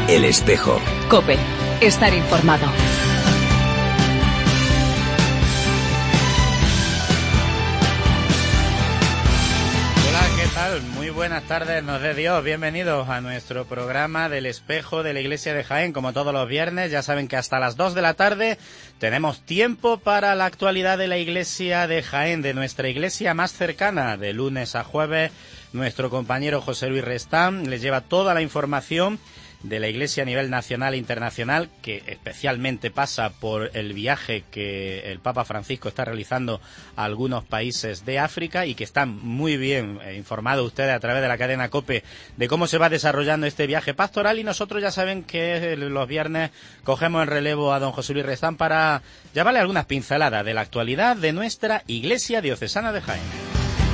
El Espejo. COPE. Estar informado. Muy buenas tardes, nos dé Dios, bienvenidos a nuestro programa del Espejo de la Iglesia de Jaén. Como todos los viernes, ya saben que hasta las 2 de la tarde tenemos tiempo para la actualidad de la Iglesia de Jaén, de nuestra iglesia más cercana. De lunes a jueves, nuestro compañero José Luis Restán les lleva toda la información de la Iglesia a nivel nacional e internacional, que especialmente pasa por el viaje que el Papa Francisco está realizando a algunos países de África, y que están muy bien informados ustedes a través de la cadena COPE de cómo se va desarrollando este viaje pastoral. Y nosotros ya saben que los viernes cogemos el relevo a don José Luis Restán para llevarle algunas pinceladas de la actualidad de nuestra Iglesia Diocesana de Jaén.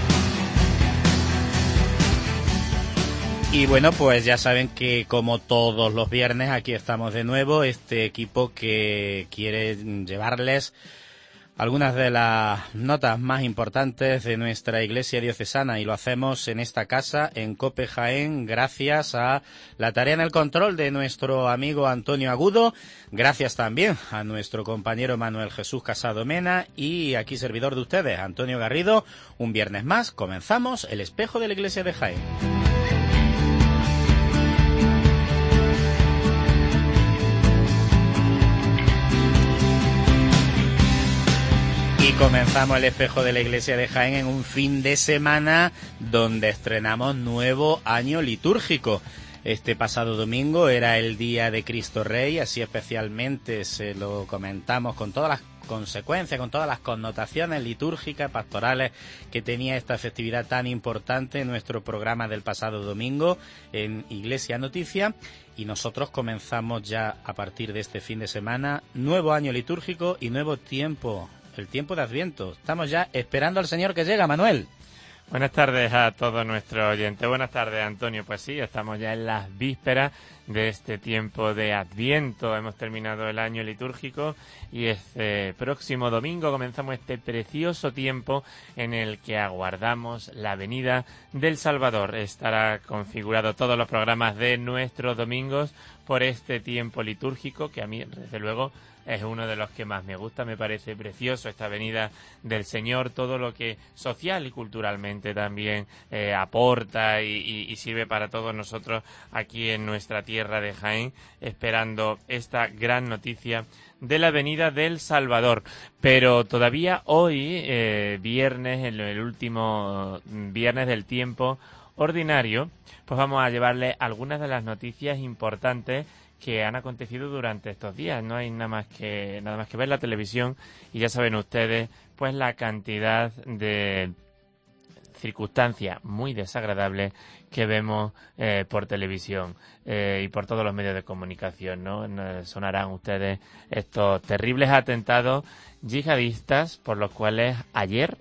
Y bueno, pues ya saben que como todos los viernes aquí estamos de nuevo, este equipo que quiere llevarles algunas de las notas más importantes de nuestra Iglesia Diocesana, y lo hacemos en esta casa, en COPE Jaén, gracias a la tarea en el control de nuestro amigo Antonio Agudo, gracias también a nuestro compañero Manuel Jesús Casado Mena, y aquí servidor de ustedes, Antonio Garrido. Un viernes más comenzamos el Espejo de la Iglesia de Jaén. Y comenzamos el Espejo de la Iglesia de Jaén en un fin de semana donde estrenamos nuevo año litúrgico. Este pasado domingo era el Día de Cristo Rey, así especialmente se lo comentamos con todas las consecuencias, con todas las connotaciones litúrgicas, pastorales que tenía esta festividad tan importante en nuestro programa del pasado domingo en Iglesia Noticia. Y nosotros comenzamos ya a partir de este fin de semana nuevo año litúrgico y nuevo tiempo, el tiempo de Adviento. Estamos ya esperando al Señor que llega, Manuel. Buenas tardes a todos nuestros oyentes. Buenas tardes, Antonio. Pues sí, estamos ya en las vísperas de este tiempo de Adviento. Hemos terminado el año litúrgico y este próximo domingo comenzamos este precioso tiempo en el que aguardamos la venida del Salvador. Estará configurado todos los programas de nuestros domingos por este tiempo litúrgico, que a mí, desde luego, es uno de los que más me gusta. Me parece precioso esta venida del Señor, todo lo que social y culturalmente también aporta y sirve para todos nosotros aquí en nuestra tierra de Jaén, esperando esta gran noticia de la venida del Salvador. Pero todavía hoy, viernes, en el último viernes del tiempo ordinario, pues vamos a llevarles algunas de las noticias importantes que han acontecido durante estos días. No hay nada más que ver la televisión y ya saben ustedes pues la cantidad de circunstancias muy desagradables que vemos por televisión y por todos los medios de comunicación, ¿no? Sonarán ustedes estos terribles atentados yihadistas por los cuales ayer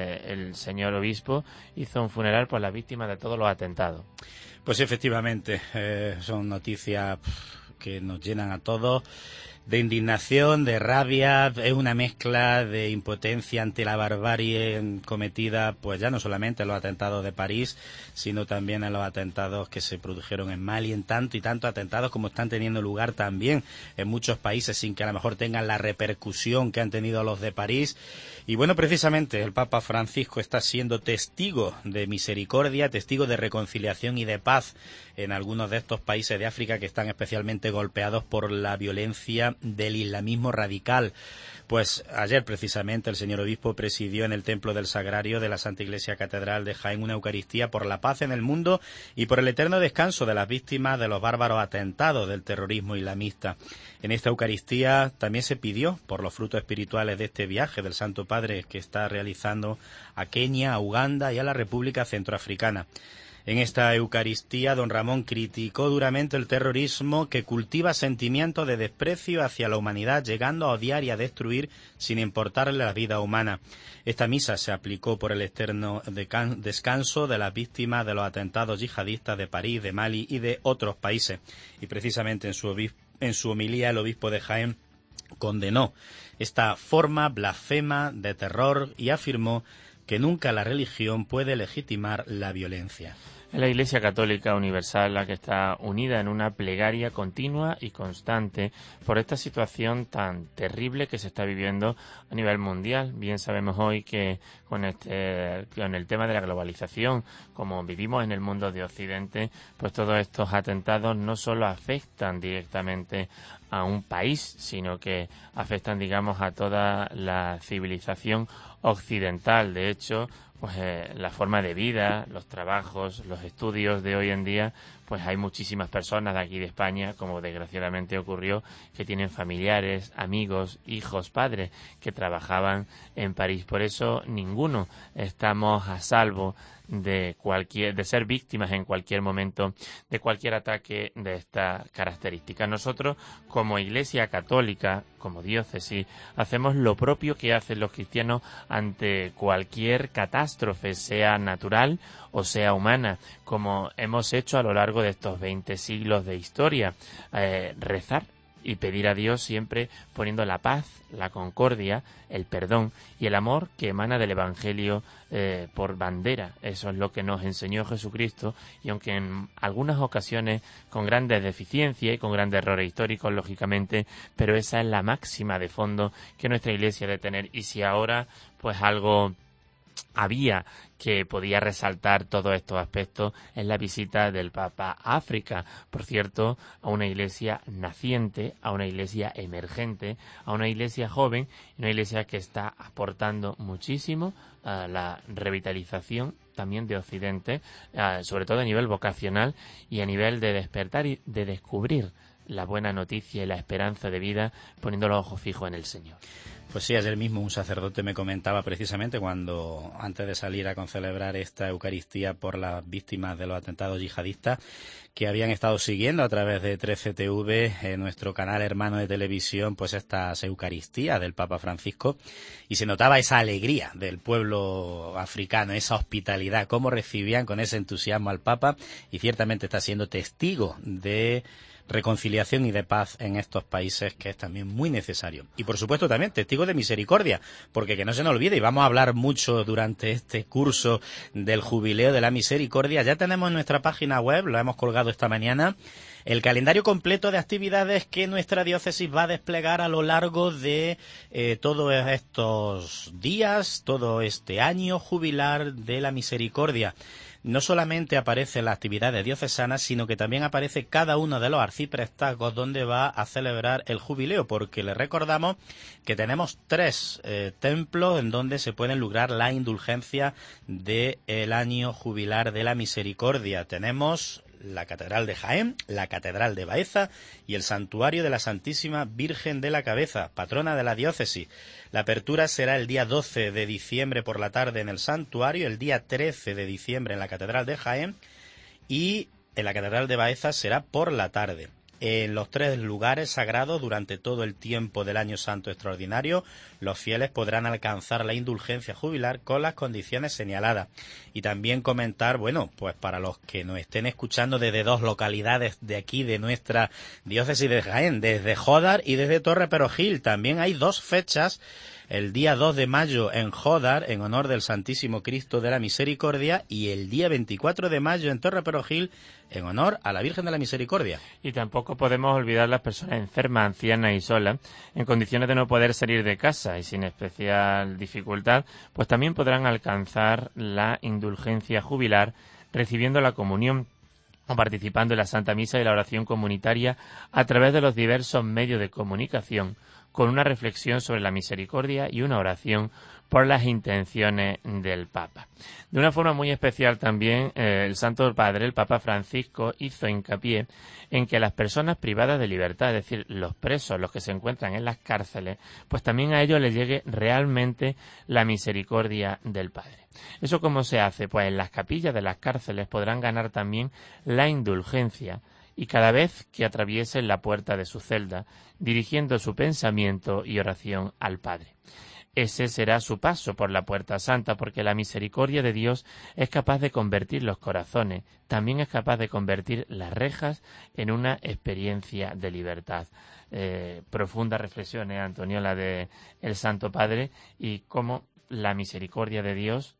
el señor obispo hizo un funeral por las víctimas de todos los atentados. Pues efectivamente, son noticias que nos llenan a todos de indignación, de rabia. Es una mezcla de impotencia ante la barbarie cometida, pues ya no solamente en los atentados de París, sino también en los atentados que se produjeron en Mali, en tanto y tantos atentados como están teniendo lugar también en muchos países sin que a lo mejor tengan la repercusión que han tenido los de París. Y bueno, precisamente el Papa Francisco está siendo testigo de misericordia, testigo de reconciliación y de paz en algunos de estos países de África que están especialmente golpeados por la violencia del islamismo radical. Pues ayer precisamente el señor obispo presidió en el Templo del Sagrario de la Santa Iglesia Catedral de Jaén una Eucaristía por la paz en el mundo y por el eterno descanso de las víctimas de los bárbaros atentados del terrorismo islamista. En esta Eucaristía también se pidió por los frutos espirituales de este viaje del Santo Padre que está realizando a Kenia, a Uganda y a la República Centroafricana. En esta Eucaristía, don Ramón criticó duramente el terrorismo que cultiva sentimientos de desprecio hacia la humanidad, llegando a odiar y a destruir sin importarle la vida humana. Esta misa se aplicó por el eterno descanso de las víctimas de los atentados yihadistas de París, de Mali y de otros países. Y precisamente en su homilía el obispo de Jaén condenó esta forma blasfema de terror y afirmó que nunca la religión puede legitimar la violencia. Es la Iglesia Católica Universal la que está unida en una plegaria continua y constante por esta situación tan terrible que se está viviendo a nivel mundial. Bien sabemos hoy que con el tema de la globalización, como vivimos en el mundo de Occidente, pues todos estos atentados no solo afectan directamente a un país, sino que afectan, digamos, a toda la civilización occidental. De hecho, pues la forma de vida, los trabajos, los estudios de hoy en día, pues hay muchísimas personas de aquí de España, como desgraciadamente ocurrió, que tienen familiares, amigos, hijos, padres que trabajaban en París. Por eso ninguno estamos a salvo de ser víctimas en cualquier momento de cualquier ataque de esta característica. Nosotros, como Iglesia Católica, como diócesis, hacemos lo propio que hacen los cristianos ante cualquier catástrofe, sea natural o sea humana, como hemos hecho a lo largo de estos 20 siglos de historia, rezar y pedir a Dios siempre poniendo la paz, la concordia, el perdón y el amor que emana del Evangelio por bandera. Eso es lo que nos enseñó Jesucristo, y aunque en algunas ocasiones con grandes deficiencias y con grandes errores históricos, lógicamente, pero esa es la máxima de fondo que nuestra Iglesia debe tener. Y si ahora pues algo había que podía resaltar todos estos aspectos es la visita del Papa a África, por cierto, a una iglesia naciente, a una iglesia emergente, a una iglesia joven, una iglesia que está aportando muchísimo a la revitalización también de Occidente, sobre todo a nivel vocacional y a nivel de despertar y de descubrir la buena noticia y la esperanza de vida poniendo los ojos fijos en el Señor. Pues sí, ayer mismo un sacerdote me comentaba precisamente cuando, antes de salir a concelebrar esta Eucaristía por las víctimas de los atentados yihadistas, que habían estado siguiendo a través de 13TV, nuestro canal hermano de televisión, pues estas Eucaristías del Papa Francisco, y se notaba esa alegría del pueblo africano, esa hospitalidad, cómo recibían con ese entusiasmo al Papa, y ciertamente está siendo testigo de reconciliación y de paz en estos países, que es también muy necesario. Y por supuesto también testigo de misericordia, porque que no se nos olvide, y vamos a hablar mucho durante este curso del Jubileo de la Misericordia, ya tenemos en nuestra página web, lo hemos colgado esta mañana, el calendario completo de actividades que nuestra diócesis va a desplegar a lo largo de todos estos días, todo este año jubilar de la Misericordia. No solamente aparecen las actividades diocesanas, sino que también aparece cada uno de los arciprestazgos donde va a celebrar el jubileo, porque les recordamos que tenemos 3 templos en donde se pueden lograr la indulgencia del año jubilar de la Misericordia. Tenemos la Catedral de Jaén, la Catedral de Baeza y el Santuario de la Santísima Virgen de la Cabeza, patrona de la diócesis. La apertura será el día 12 de diciembre por la tarde en el santuario, el día 13 de diciembre en la Catedral de Jaén y en la Catedral de Baeza será por la tarde. En los 3 lugares sagrados, durante todo el tiempo del Año Santo Extraordinario, los fieles podrán alcanzar la indulgencia jubilar con las condiciones señaladas. Y también comentar, bueno, pues para los que nos estén escuchando desde 2 localidades de aquí, de nuestra diócesis de Jaén, desde Jódar y desde Torre Perojil, también hay 2 fechas. El día 2 de mayo en Jódar, en honor del Santísimo Cristo de la Misericordia, y el día 24 de mayo en Torre Perojil, en honor a la Virgen de la Misericordia. Y tampoco podemos olvidar las personas enfermas, ancianas y solas, en condiciones de no poder salir de casa y sin especial dificultad, pues también podrán alcanzar la indulgencia jubilar recibiendo la comunión o participando en la Santa Misa y la oración comunitaria a través de los diversos medios de comunicación, con una reflexión sobre la misericordia y una oración por las intenciones del Papa. De una forma muy especial también, el Santo Padre, el Papa Francisco, hizo hincapié en que las personas privadas de libertad, es decir, los presos, los que se encuentran en las cárceles, pues también a ellos les llegue realmente la misericordia del Padre. ¿Eso cómo se hace? Pues en las capillas de las cárceles podrán ganar también la indulgencia, y cada vez que atraviesen la puerta de su celda, dirigiendo su pensamiento y oración al Padre. Ese será su paso por la puerta santa, porque la misericordia de Dios es capaz de convertir los corazones, también es capaz de convertir las rejas en una experiencia de libertad. Profunda reflexión, Antonio, la de el Santo Padre, y cómo la misericordia de Dios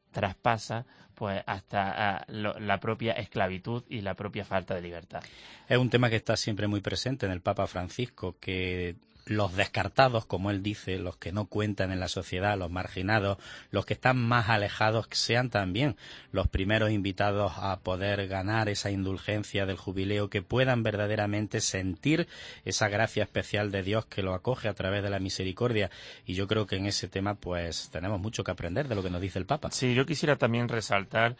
traspasa pues hasta la propia esclavitud y la propia falta de libertad. Es un tema que está siempre muy presente en el Papa Francisco, que los descartados, como él dice, los que no cuentan en la sociedad, los marginados, los que están más alejados, sean también los primeros invitados a poder ganar esa indulgencia del jubileo, que puedan verdaderamente sentir esa gracia especial de Dios que lo acoge a través de la misericordia. Y yo creo que en ese tema pues tenemos mucho que aprender de lo que nos dice el Papa. Sí, yo quisiera también resaltar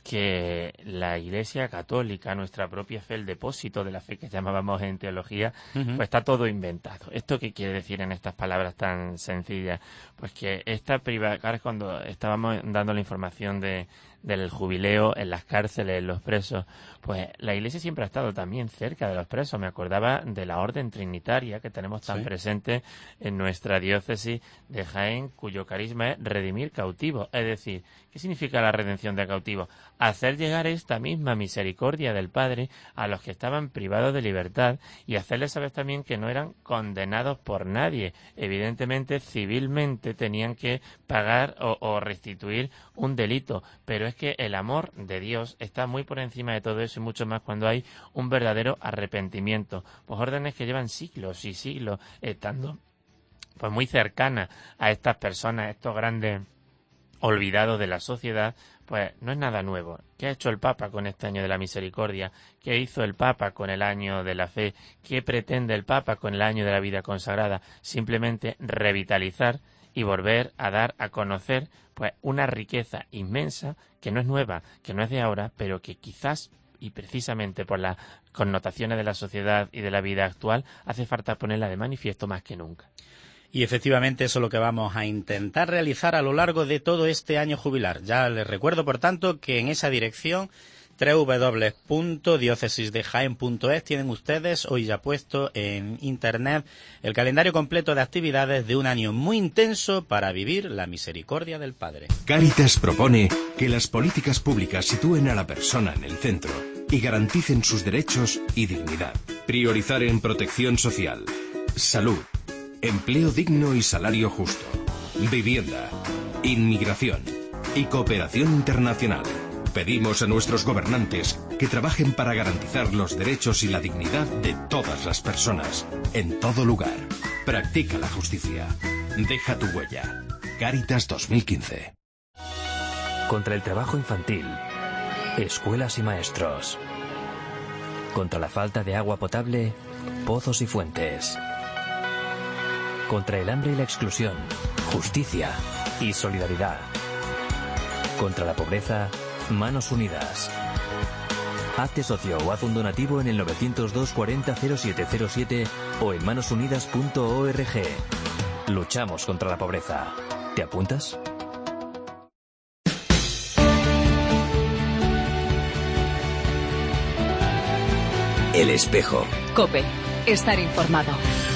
que la Iglesia Católica, nuestra propia fe, el depósito de la fe que llamábamos en teología, pues está todo inventado. ¿Esto qué quiere decir en estas palabras tan sencillas? Pues que ahora cuando estábamos dando la información del jubileo en las cárceles, en los presos, pues la Iglesia siempre ha estado también cerca de los presos. Me acordaba de la Orden Trinitaria que tenemos tan presente en nuestra diócesis de Jaén, cuyo carisma es redimir cautivos. Es decir, ¿qué significa la redención de cautivos? Hacer llegar esta misma misericordia del Padre a los que estaban privados de libertad y hacerles saber también que no eran condenados por nadie. Evidentemente, civilmente tenían que pagar o restituir un delito, pero es que el amor de Dios está muy por encima de todo eso y mucho más cuando hay un verdadero arrepentimiento. Pues órdenes que llevan siglos y siglos estando pues muy cercanas a estas personas, estos grandes olvidados de la sociedad, pues no es nada nuevo. ¿Qué ha hecho el Papa con este año de la misericordia? ¿Qué hizo el Papa con el año de la fe? ¿Qué pretende el Papa con el año de la vida consagrada? Simplemente revitalizar y volver a dar a conocer pues una riqueza inmensa que no es nueva, que no es de ahora, pero que quizás y precisamente por las connotaciones de la sociedad y de la vida actual hace falta ponerla de manifiesto más que nunca. Y efectivamente eso es lo que vamos a intentar realizar a lo largo de todo este año jubilar. Ya les recuerdo, por tanto, que en esa dirección www.diocesisdejaen.es tienen ustedes hoy ya puesto en internet el calendario completo de actividades de un año muy intenso para vivir la misericordia del Padre. Cáritas propone que las políticas públicas sitúen a la persona en el centro y garanticen sus derechos y dignidad. Priorizar en protección social, salud, empleo digno y salario justo, vivienda, inmigración y cooperación internacional. Pedimos a nuestros gobernantes que trabajen para garantizar los derechos y la dignidad de todas las personas, en todo lugar. Practica la justicia. Deja tu huella. Cáritas 2015. Contra el trabajo infantil, escuelas y maestros. Contra la falta de agua potable, pozos y fuentes. Contra el hambre y la exclusión, justicia y solidaridad. Contra la pobreza, Manos Unidas. Hazte socio o haz un donativo en el 902 40 0707 o en manosunidas.org. Luchamos contra la pobreza. ¿Te apuntas? El espejo. COPE. Estar informado.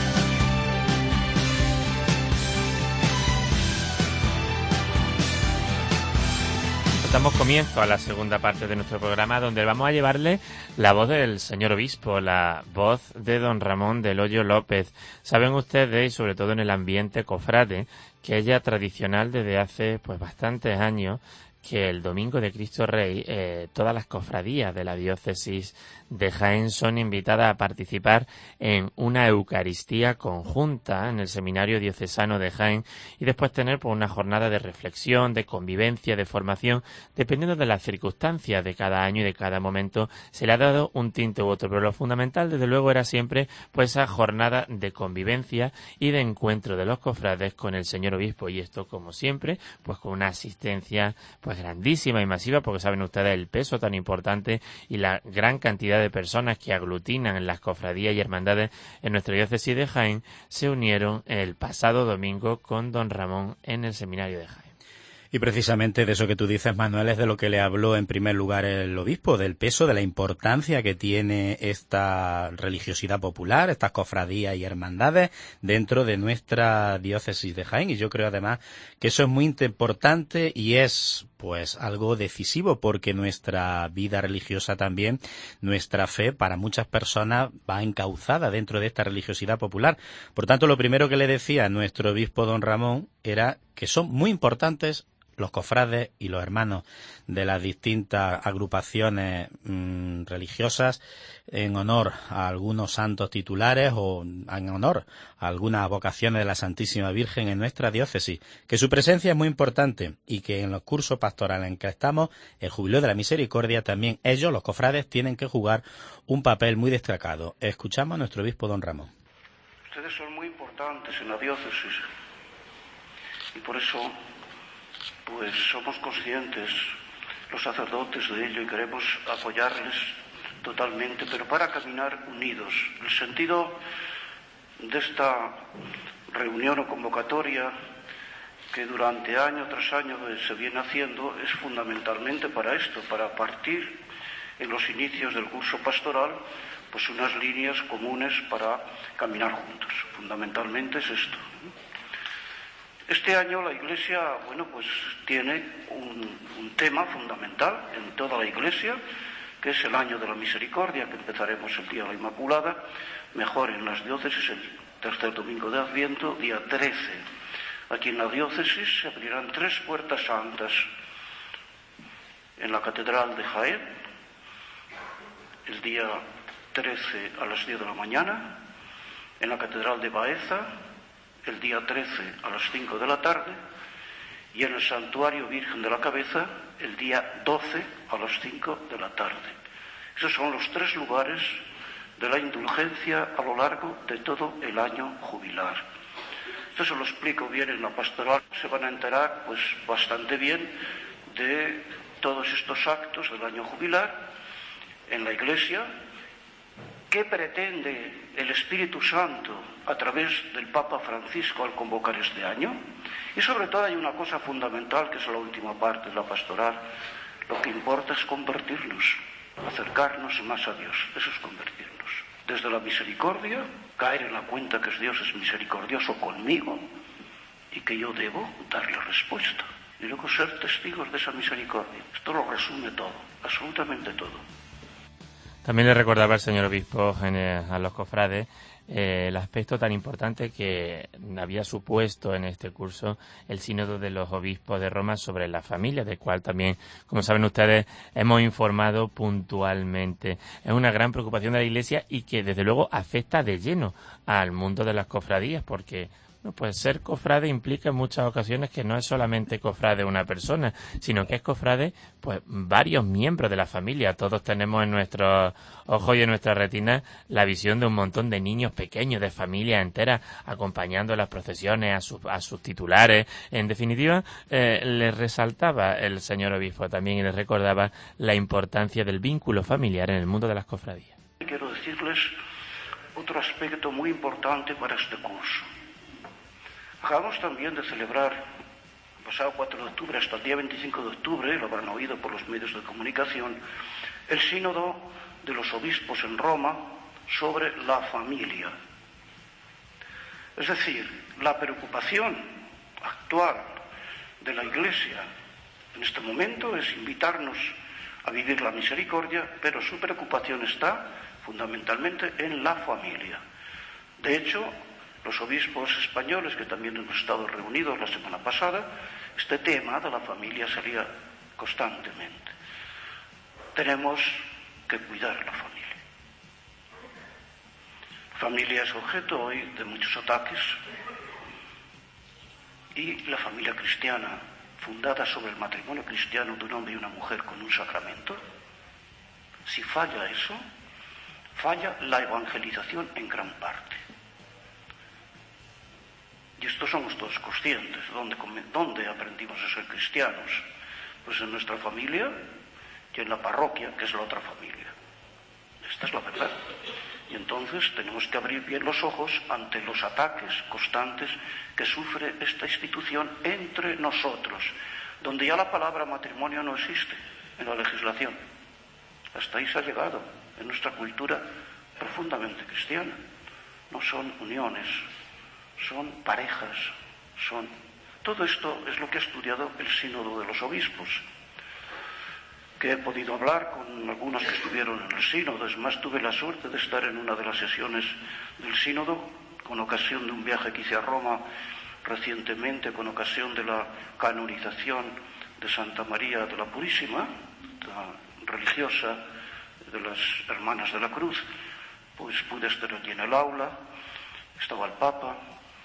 Damos comienzo a la segunda parte de nuestro programa, donde vamos a llevarle la voz del señor obispo, la voz de don Ramón del Hoyo López. Saben ustedes, y sobre todo en el ambiente cofrade, que es ya tradicional desde hace pues bastantes años, que el Domingo de Cristo Rey todas las cofradías de la diócesis de Jaén son invitadas a participar en una Eucaristía conjunta en el Seminario Diocesano de Jaén y después tener pues, una jornada de reflexión, de convivencia, de formación, dependiendo de las circunstancias de cada año y de cada momento. Se le ha dado un tinte u otro, pero lo fundamental desde luego era siempre pues esa jornada de convivencia y de encuentro de los cofrades con el señor obispo, y esto como siempre pues con una asistencia pues grandísima y masiva, porque saben ustedes el peso tan importante y la gran cantidad de personas que aglutinan en las cofradías y hermandades en nuestra diócesis de Jaén se unieron el pasado domingo con don Ramón en el seminario de Jaén. Y precisamente de eso que tú dices, Manuel, es de lo que le habló en primer lugar el obispo, del peso, de la importancia que tiene esta religiosidad popular, estas cofradías y hermandades dentro de nuestra diócesis de Jaén. Y yo creo además que eso es muy importante y es pues algo decisivo, porque nuestra vida religiosa también, nuestra fe, para muchas personas va encauzada dentro de esta religiosidad popular. Por tanto, lo primero que le decía nuestro obispo don Ramón era que son muy importantes los cofrades y los hermanos de las distintas agrupaciones religiosas en honor a algunos santos titulares o en honor a algunas vocaciones de la Santísima Virgen en nuestra diócesis, que su presencia es muy importante y que en los cursos pastorales en que estamos, el Jubileo de la Misericordia, también ellos, los cofrades, tienen que jugar un papel muy destacado. Escuchamos a nuestro obispo don Ramón. Ustedes son muy importantes en la diócesis y por eso pues somos conscientes los sacerdotes de ello y queremos apoyarles totalmente, pero para caminar unidos. El sentido de esta reunión o convocatoria que durante año tras año se viene haciendo es fundamentalmente para esto, para partir en los inicios del curso pastoral pues unas líneas comunes para caminar juntos. Fundamentalmente es esto. Este año la Iglesia, pues tiene un tema fundamental en toda la Iglesia, que es el año de la misericordia, que empezaremos el día de la Inmaculada, mejor en las diócesis el tercer domingo de Adviento, día 13. Aquí en la diócesis se abrirán 3 puertas santas. En la Catedral de Jaén, el día 13 a las 10 de la mañana, en la Catedral de Baeza, el día 13 a las 5 de la tarde, y en el Santuario Virgen de la Cabeza, el día 12 a las 5 de la tarde. Esos son los 3 lugares de la indulgencia a lo largo de todo el año jubilar. Esto se lo explico bien en la pastoral, se van a enterar pues bastante bien de todos estos actos del año jubilar en la Iglesia. ¿Qué pretende el Espíritu Santo a través del Papa Francisco al convocar este año? Y sobre todo hay una cosa fundamental que es la última parte de la pastoral. Lo que importa es convertirnos, acercarnos más a Dios. Eso es convertirnos. Desde la misericordia, caer en la cuenta que Dios es misericordioso conmigo y que yo debo darle respuesta. Y luego ser testigos de esa misericordia. Esto lo resume todo, absolutamente todo. También le recordaba el señor obispo a los cofrades el aspecto tan importante que había supuesto en este curso el sínodo de los obispos de Roma sobre la familia, del cual también, como saben ustedes, hemos informado puntualmente. Es una gran preocupación de la Iglesia y que desde luego afecta de lleno al mundo de las cofradías, porque pues ser cofrade implica en muchas ocasiones que no es solamente cofrade una persona, sino que es cofrade pues varios miembros de la familia. Todos tenemos en nuestros ojos y en nuestra retina la visión de un montón de niños pequeños, de familias enteras, acompañando las procesiones a sus titulares. En definitiva, les resaltaba el señor obispo también y les recordaba la importancia del vínculo familiar en el mundo de las cofradías. Quiero decirles otro aspecto muy importante para este curso. Acabamos también de celebrar, el pasado 4 de octubre hasta el día 25 de octubre, lo habrán oído por los medios de comunicación, el sínodo de los obispos en Roma sobre la familia. Es decir, la preocupación actual de la Iglesia en este momento es invitarnos a vivir la misericordia, pero su preocupación está fundamentalmente en la familia. De hecho, los obispos españoles, que también hemos estado reunidos la semana pasada, este tema de la familia salía constantemente. Tenemos que cuidar la familia. La familia es objeto hoy de muchos ataques y la familia cristiana, fundada sobre el matrimonio cristiano de un hombre y una mujer con un sacramento, si falla eso, falla la evangelización en gran parte. Y esto somos todos conscientes. ¿Dónde aprendimos a ser cristianos? Pues en nuestra familia y en la parroquia, que es la otra familia. Esta es la verdad. Y entonces tenemos que abrir bien los ojos ante los ataques constantes que sufre esta institución entre nosotros, donde ya la palabra matrimonio no existe en la legislación. Hasta ahí se ha llegado en nuestra cultura profundamente cristiana. No son uniones, son parejas, Todo esto es lo que ha estudiado el sínodo de los obispos, que he podido hablar con algunos que estuvieron en el sínodo. Es más, tuve la suerte de estar en una de las sesiones del sínodo con ocasión de un viaje que hice a Roma recientemente con ocasión de la canonización de Santa María de la Purísima, la religiosa de las Hermanas de la Cruz, pues pude estar allí en el aula, estaba el Papa.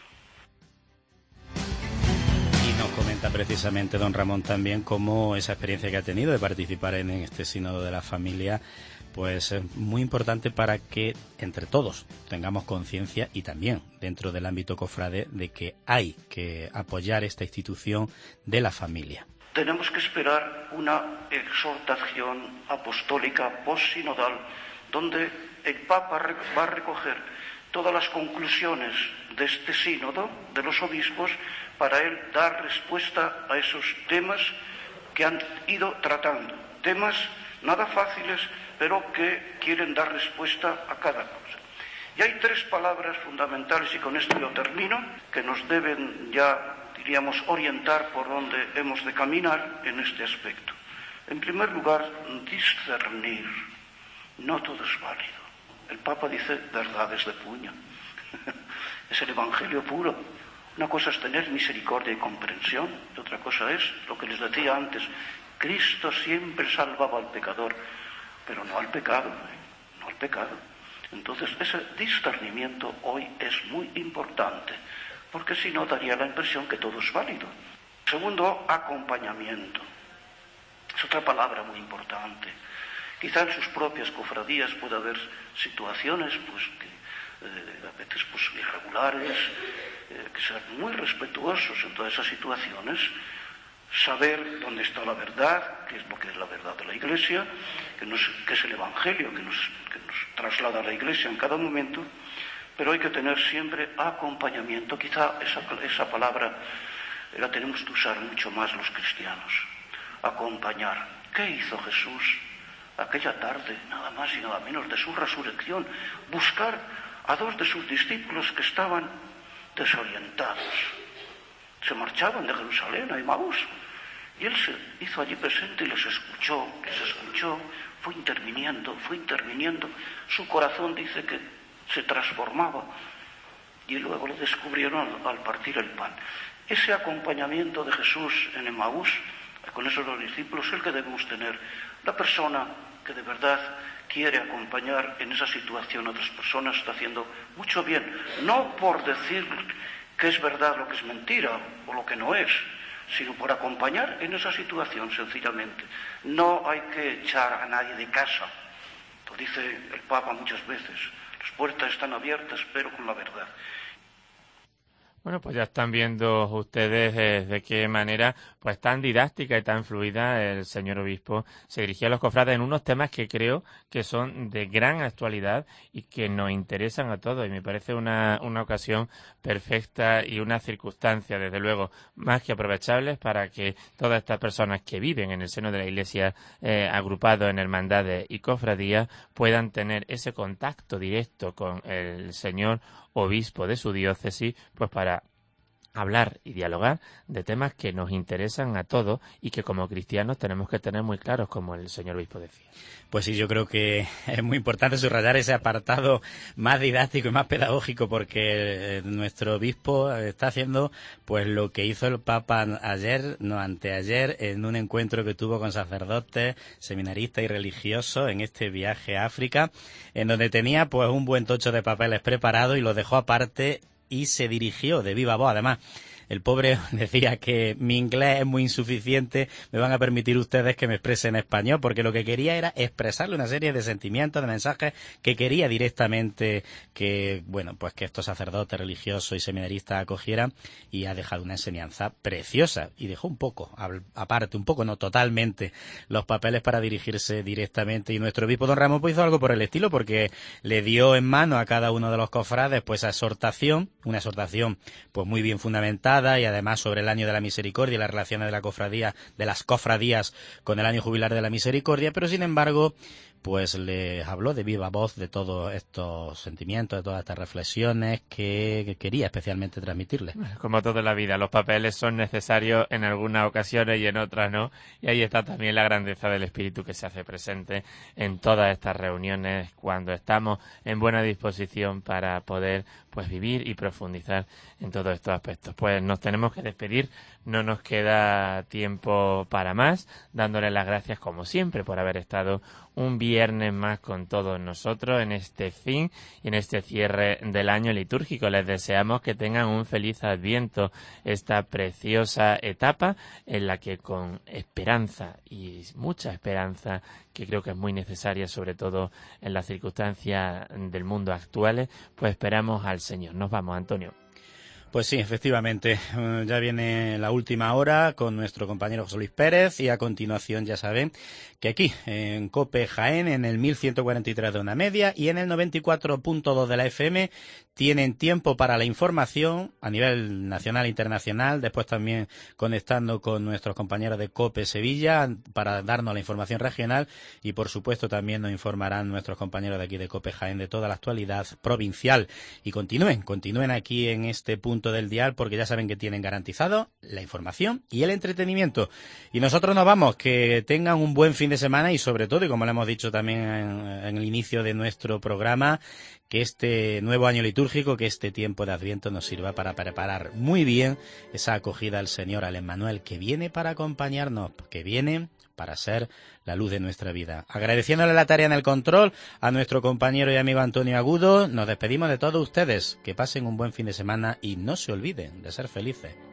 Y nos comenta precisamente don Ramón también cómo esa experiencia que ha tenido de participar en este sínodo de la familia pues es muy importante para que entre todos tengamos conciencia y también dentro del ámbito cofrade de que hay que apoyar esta institución de la familia. Tenemos que esperar una exhortación apostólica postsinodal donde el Papa va a recoger todas las conclusiones de este sínodo de los obispos para él dar respuesta a esos temas que han ido tratando, temas nada fáciles, pero que quieren dar respuesta a cada cosa. Y hay 3 palabras fundamentales, y con esto yo termino, que nos deben ya, diríamos, orientar por dónde hemos de caminar en este aspecto. En primer lugar, discernir. No todo es válido. El Papa dice verdades de puño. Es el Evangelio puro. Una cosa es tener misericordia y comprensión, y otra cosa es lo que les decía antes. Cristo siempre salvaba al pecador, pero no al pecado, no al pecado. Entonces, ese discernimiento hoy es muy importante, porque si no daría la impresión que todo es válido. Segundo, acompañamiento. Es otra palabra muy importante. Quizá en sus propias cofradías pueda haber situaciones pues que a veces pues irregulares, que ser muy respetuosos en todas esas situaciones, saber dónde está la verdad, qué es lo que es la verdad de la Iglesia, que es el Evangelio que nos traslada la Iglesia en cada momento, pero hay que tener siempre acompañamiento. Quizá esa palabra la tenemos que usar mucho más los cristianos. Acompañar. ¿Qué hizo Jesús aquella tarde, nada más y nada menos, de su resurrección? Buscar a 2 de sus discípulos que estaban desorientados. Se marchaban de Jerusalén a Emaús. Y él se hizo allí presente y les escuchó, fue interviniendo. Su corazón dice que se transformaba. Y luego lo descubrieron al partir el pan. Ese acompañamiento de Jesús en Emaús, con esos 2 discípulos, es el que debemos tener. La persona que de verdad quiere acompañar en esa situación a otras personas está haciendo mucho bien. No por decir que es verdad lo que es mentira o lo que no es, sino por acompañar en esa situación sencillamente. No hay que echar a nadie de casa. Lo dice el Papa muchas veces. Las puertas están abiertas, pero con la verdad. Bueno, pues ya están viendo ustedes de qué manera pues tan didáctica y tan fluida el señor obispo se dirigía a los cofrades en unos temas que creo que son de gran actualidad y que nos interesan a todos. Y me parece una ocasión perfecta y una circunstancia, desde luego, más que aprovechables para que todas estas personas que viven en el seno de la Iglesia agrupados en hermandades y cofradías puedan tener ese contacto directo con el señor obispo de su diócesis, pues para hablar y dialogar de temas que nos interesan a todos y que como cristianos tenemos que tener muy claros, como el señor obispo decía. Pues sí, yo creo que es muy importante subrayar ese apartado más didáctico y más pedagógico, porque nuestro obispo está haciendo pues lo que hizo el Papa anteayer, en un encuentro que tuvo con sacerdotes, seminaristas y religiosos en este viaje a África, en donde tenía pues un buen tocho de papeles preparado y los dejó aparte y se dirigió de viva voz. Además, el pobre decía que mi inglés es muy insuficiente, me van a permitir ustedes que me exprese en español, porque lo que quería era expresarle una serie de sentimientos, de mensajes que quería directamente que, bueno, pues que estos sacerdotes religiosos y seminaristas acogieran, y ha dejado una enseñanza preciosa y dejó un poco, aparte, un poco, no totalmente, los papeles para dirigirse directamente. Y nuestro obispo don Ramón pues hizo algo por el estilo, porque le dio en mano a cada uno de los cofrades pues esa exhortación, una exhortación pues muy bien fundamentada, y además sobre el año de la misericordia y las relaciones de las cofradías con el año jubilar de la misericordia, pero sin embargo pues les habló de viva voz de todos estos sentimientos, de todas estas reflexiones que quería especialmente transmitirles. Como toda la vida, los papeles son necesarios en algunas ocasiones y en otras no, y ahí está también la grandeza del espíritu que se hace presente en todas estas reuniones cuando estamos en buena disposición para poder pues vivir y profundizar en todos estos aspectos. Pues nos tenemos que despedir, no nos queda tiempo para más, dándole las gracias como siempre por haber estado un viernes más con todos nosotros en este fin y en este cierre del año litúrgico. Les deseamos que tengan un feliz Adviento, esta preciosa etapa en la que con esperanza y mucha esperanza, que creo que es muy necesaria sobre todo en las circunstancias del mundo actuales, pues esperamos al Señor. Nos vamos, Antonio. Pues sí, efectivamente, ya viene la última hora con nuestro compañero José Luis Pérez y a continuación ya saben que aquí en COPE Jaén en el 1143 de onda media y en el 94.2 de la FM tienen tiempo para la información a nivel nacional e internacional, después también conectando con nuestros compañeros de COPE Sevilla para darnos la información regional y por supuesto también nos informarán nuestros compañeros de aquí de COPE Jaén de toda la actualidad provincial y continúen aquí en este punto del dial porque ya saben que tienen garantizado la información y el entretenimiento. Y nosotros nos vamos, que tengan un buen fin de semana y sobre todo, y como le hemos dicho también en el inicio de nuestro programa, que este nuevo año litúrgico, que este tiempo de Adviento nos sirva para preparar muy bien esa acogida al Señor, al Emmanuel, que viene para acompañarnos, que viene para ser la luz de nuestra vida. Agradeciéndole la tarea en el control a nuestro compañero y amigo Antonio Agudo, nos despedimos de todos ustedes. Que pasen un buen fin de semana y no se olviden de ser felices.